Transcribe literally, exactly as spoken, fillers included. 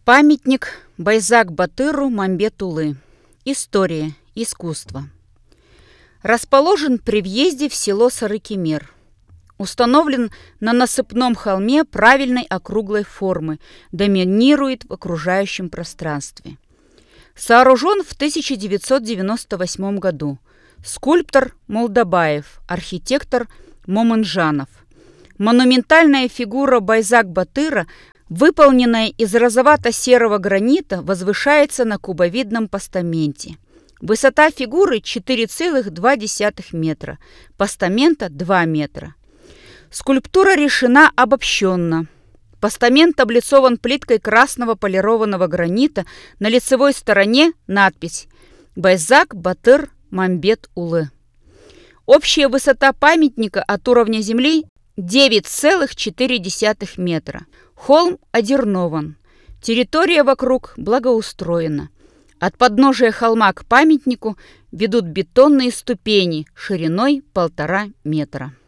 Памятник Байзак-Батыру Мамбет-Улы. История, искусство. Расположен при въезде в село Сарыкемер. Установлен на насыпном холме правильной округлой формы, доминирует в окружающем пространстве. Сооружен в тысяча девятьсот девяносто восьмом году. Скульптор Молдобаев, архитектор Момынжанов. Монументальная фигура Байзак-Батыра, выполненная из розовато-серого гранита, возвышается на кубовидном постаменте. Высота фигуры четыре целых два десятых метра, постамента два метра. Скульптура решена обобщенно. Постамент облицован плиткой красного полированного гранита, на лицевой стороне надпись «Байзак-Батыр Мамбет-Улы». Общая высота памятника от уровня земли девять целых четыре десятых метра. Холм одернован. Территория вокруг благоустроена. От подножия холма к памятнику ведут бетонные ступени шириной полтора метра.